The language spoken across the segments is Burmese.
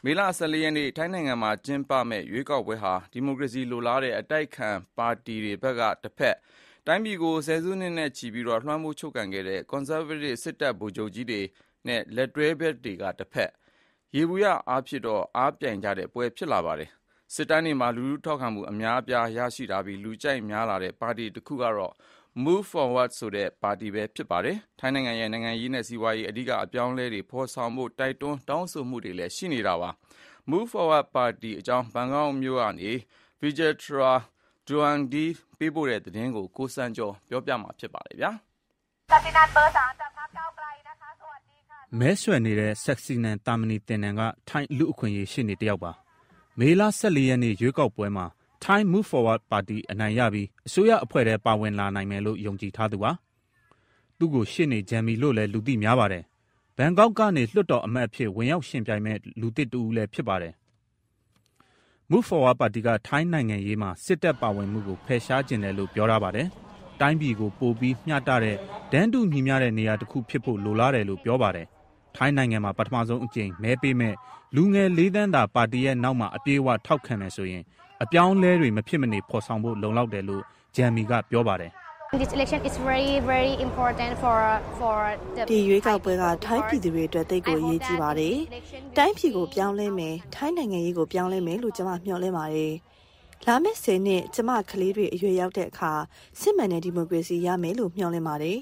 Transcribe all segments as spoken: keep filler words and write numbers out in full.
မေလဆယ်လေးရက်နေ့ထိုင်းနိုင်ငံမှာကျင်းပမယ့်ရွေးကောက်ပွဲဟာဒီမိုကရေစီလိုလားတဲ့အတိုက်ခံပါတီတွေဘက်ကတစ်ဖက်တိုင်းပြည်ကိုဆယ်စုနှစ်နဲ့ချီပြီးတော့လွှမ်းမိုးချုပ်ကန်ခဲ့တဲ့ Conservative စစ်တပ်ဗိုလ်ချုပ်ကြီးတွေနဲ့လက်တွဲဘက်တွေကတစ်ဖက်ယေဘူးယအားဖြင့်တော့အားပြိုင်ကြတဲ့ပွဲဖြစ်လာပါတယ်။စစ်တိုင်းတွေမှာလူလူထောက်ခံမှုအများအပြားရရှိတာပြီးလူကြိုက်များလာတဲ့ပါတီတစ်ခုကတော့ Move Forward ဆိုတဲ့ပါတီပဲဖြစ်ပါတယ်။ထိုင်းနိုင်ငံရဲ့နိုင်ငံရေးနဲ့စီးပွားရေးအဓိကအပြောင်းအလဲတွေဖော်ဆောင်ဖို့တိုက်တွန်းတောင်းဆိုမှုတွေလည်းရှိနေတာပါ။ Move Forward ပါတီအကြောင်းဘန်ကောက်မြို့ကနေ Vijaytra Duangdee ပေးပို့တဲ့သတင်းကိုကိုစံကျော်ပြောပြမှာဖြစ်ပါတယ်ဗျာ။စက်စီနန်เบอร์สามจากพรรคก้าวไกลนะคะสวัสดีค่ะမဲဆွယ်နေတဲ့ဆက်စီနန်တာမနီတင်နန်ကထိုင်းလူအခွင့်အရေးရှိနေတယောက်ပါ။မေလဆယ်လေးရက်နေ့ရွေးကောက်ပွဲမှာထိုင်း Move Forward ပါတီအနိုင်ရပြီးအစိုးရအဖွဲ့ထဲပါဝင်လာနိုင်မယ်လို့ယုံကြည်ထားသူပါ။သူ့ကိုရှေ့နေဂျမ်မီလို့လည်းလူသိများပါတယ်။ဘန်ကောက်ကနေလွှတ်တော်အမတ်အဖြစ်ဝင်ရောက်ရှင်ပြိုင်မဲ့လူသစ်တူဦးလည်းဖြစ်ပါတယ်။ Move Forward ပါတီကထိုင်းနိုင်ငံရေးမှာစစ်တပ်ပါဝင်မှုကိုဖယ်ရှားကျင်တယ်လို့ပြောထားပါတယ်။တိုင်းပြည်ကိုပိုပြီးမျှတတဲ့ဒန်းတူညီမျှတဲ့နေရာတစ်ခုဖြစ်ဖို့လိုလားတယ်လို့ပြောပါတယ်။ထိုင်းနိုင်ငံမှာပထမဆုံးအကြိမ်မဲပေးမဲ့လူငယ်လေးသန်းသာပါတီရဲ့နောက်မှာအပြေးအဝထောက်ခံမယ်ဆိုရင်အပြောင်းလဲတွေမဖြစ်မနေဖော်ဆောင်ဖို့လုံလောက်တယ်လို့ဂျမ်မီကပြောပါတယ် This election is very very important for for the ဒီရွေးကောက်ပွဲကထိုင်းပြည်သူတွေအတွက်တိတ်ကိုအရေးကြီးပါတယ်။တိုင်းပြည်ကိုပြောင်းလဲမယ်၊ထိုင်းနိုင်ငံရေးကိုပြောင်းလဲမယ်လို့ကျွန်မမျှော်လင့်ပါတယ်။လာမယ့်ဆယ်နှစ်ကျွန်မကလေးတွေအရွယ်ရောက်တဲ့အခါစစ်မှန်တဲ့ဒီမိုကရေစီရမယ်လို့မျှော်လင့်ပါတယ်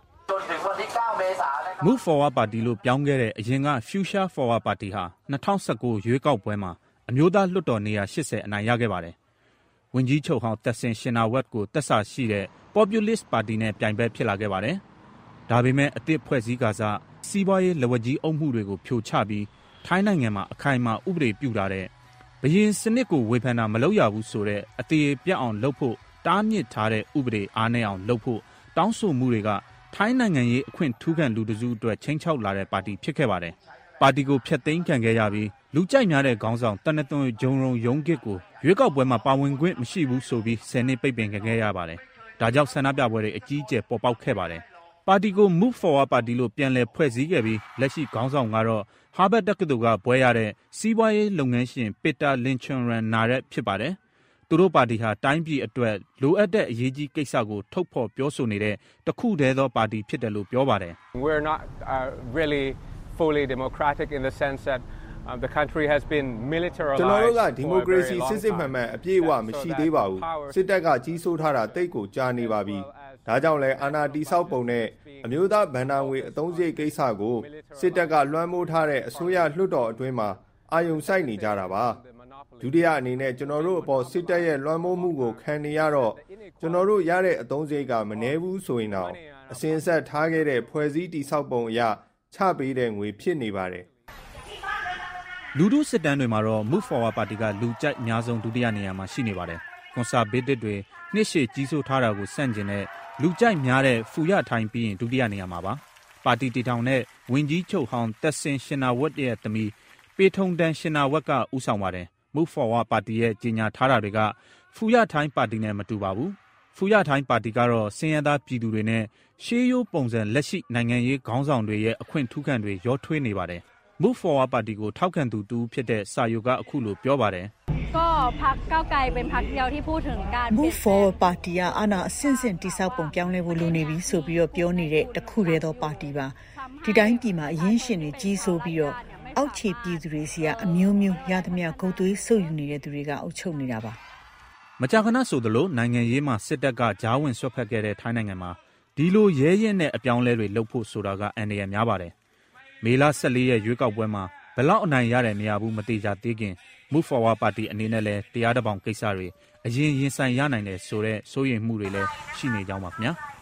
။ Move Forward ပါတီလို့ပြောင်းခဲ့တဲ့အရင်က Future Forward ပါတီဟာ၂၀၁၉ရွေးကောက်ပွဲမှာအမျိုးသားလွှတ်တော်နေရာ၈၀အနိုင်ရခဲ့ပါတယ်။ဝန်ကြီးချုပ်ဟောင်းသက်ဆင်ရှင်နာဝက်ကိုတက်ဆာရှိတဲ့ Populist ပါတီနဲ့ပြိုင်ဘက်ဖြစ်လာခဲ့ပါတယ်။ဒါပေမဲ့အသစ်ဖွဲ့စည်းကာစစီးပွားရေးလက်ဝါးကြီးအုပ်မှုတွေကိုဖြိုချပြီးထိုင်းနိုင်ငံမှာအခိုင်အမာဥပဒေပြုလာတဲ့ဘရင်စနစ်ကိုဝေဖန်တာမလုပ်ရဘူးဆိုတဲ့အသေးပြတ်အောင်လုပ်ဖို့တားမြစ်ထားတဲ့ဥပဒေအားနည်းအောင်လုပ်ဖို့တောင်းဆိုမှုတွေကထိုင်းနိုင်ငံရေးအခွင့်ထူးခံလူတစုအတွက်ချိန်ချောက်လာတဲ့ပါတီဖြစ်ခဲ့ပါတယ်။ပါတီကိုဖျက်သိမ်းခံခဲ့ရပြီးလူကြိုက်များတဲ့ခေါင်းဆောင်တနသွန်ဂျုံရုံယုံကစ်ကိုရွေးကောက်ပွဲမှာပါဝင်ခွင့်မရှိဘူးဆိုပြီးဆယ်နှစ်ပိတ်ပင်ခံခဲ့ရပါတယ်။ဒါကြောင့်ဆန္ဒပြပွဲတွေအကြီးအကျယ်ပေါ်ပေါက်ခဲ့ပါတယ်။ပါတီကို Move Forward ပါတီလို့ပြန်လည်ဖွဲ့စည်းခဲ့ပြီးလက်ရှိခေါင်းဆောင်ကတော့ဟာဘတ်တက္ကသိုလ်ကဘွဲရတဲ့စီးပွားရေးလုပ်ငန်းရှင်ပီတာလင်ချွန်ရန်နာရက်ဖြစ်ပါတယ်။သူတို့ပါတီဟာတိုင်းပြည်အတွက်လိုအပ်တဲ့အရေးကြီးကိစ္စကိုထုတ်ဖော်ပြောဆိုနေတဲ့တခုတည်းသောပါတီဖြစ်တယ်လို့ပြောပါတယ်။ We're not uh, really fully democratic in the sense that Uh, the country has been militarized ကျွန်တော်တို့ကဒီမိုကရေစီစစ်စစ်မှန်မှန်အပြည့်အဝမရှိသေးပါဘူးစစ်တပ်ကကြီးစိုးထားတာတိတ်ကိုကြာနေပါပြီဒါကြောင့်လဲအာဏာတိဆောက်ပုံနဲ့အမျိုးသားဗန်ဒါငွေအသုံးစရိတ်ကိစ္စကိုစစ်တပ်ကလွှမ်းမိုးထားတဲ့အစိုးရလွှတ်တော်အတွင်းမှာအာရုံစိုက်နေကြတာပါဒုတိယအနေနဲ့ကျွန်တော်တို့အပေါ်စစ်တပ်ရဲ့လွှမ်းမိုးမှုကိုခံနေရတော့ကျွန်တော်တို့ရတဲ့အသုံးစရိတ်ကမနည်းဘူးဆိုရင်တော့အစင်ဆက်ထားခဲ့တဲ့ဖွဲ့စည်းတိဆောက်ပုံအရချပေးတဲ့ငွေဖြစ်နေပါတယ်လူထုစစ်တမ်းတွေမှာတော့ Move Forward ပါတီကလူကြိုက်အများဆုံးဒုတိယနေရာမှာရှိနေပါတယ်။ကွန်ဆာဗေးတစ်တွေနှစ်ရှည်ကြီးစိုးထားတာကိုစန့်ကျင်တဲ့လူကြိုက်များတဲ့ဖူရထိုင်းပြီးရင်ဒုတိယနေရာမှာပါ။ပါတီတီထောင်တဲ့ဝန်ကြီးချုပ်ဟောင်းသက်ဆင်ရှင်နာဝက်ရဲ့သမီးပေထုံတန်ရှင်နာဝက်ကဦးဆောင်ပါတယ်။ Move Forward ပါတီရဲ့ကြီးညာထားတာတွေကဖူရထိုင်းပါတီနဲ့မတူပါဘူး။ဖူရထိုင်းပါတီကတော့စင်ရသားပြည်သူတွေနဲ့ရှေးရိုးပုံစံလက်ရှိနိုင်ငံရေးခေါင်းဆောင်တွေရဲ့အခွင့်ထူးခံတွေရောထွေးနေပါတယ်။ Move Forward ပါတီကိုထောက်ခံသူတူဖြစ်တဲ့စာယုကအခုလိုပြောပါတယ်ก็พรรคก้าวไกลเป็นพรรคเดียวที่พูดถึงการ Move Forward ပါတီကအာဏာအဆင့်ဆင့်တိစောက်ပုံပြောင်းလဲဖို့လိုနေပြီဆိုပြီးတော့ပြောနေတဲ့တခုတည်းသောပါတီပါဒီတိုင်းပြည်မှာအရင်းရှင်တွေကြီးစိုးပြီးတော့အောက်ခြေပြည်သူတွေစီကအမျိုးမျိုးရသမျှဂုတ်သွေးဆုပ်ယူနေတဲ့သူတွေကအုပ်ချုပ်နေတာပါမကြာခဏဆိုသလိုနိုင်ငံရေးမှာစစ်တပ်ကကြားဝင်ဆွတ်ဖက်ခဲ့တဲ့ထိုင်းနိုင်ငံမှာဒီလိုရဲရင်နဲ့အပြောင်းလဲတွေလုပ်ဖို့ဆိုတာကအန္တရာယ်များပါတယ်မေလဆယ်လေးရက်ရွေးကောက်ပွဲမှာဘယ်လောက်အနိုင်ရတယ်မရဘူးမတိကျသေးခင် Move Forward ပါတီအနေနဲ့လည်းတရားတဘောင်ကိစ္စတွေအရင်ရင်ဆိုင်ရနိုင်တယ်ဆိုတဲ့စိုးရိမ်မှုတွေလည်းရှိနေကြောင်းပါခင်ဗျာ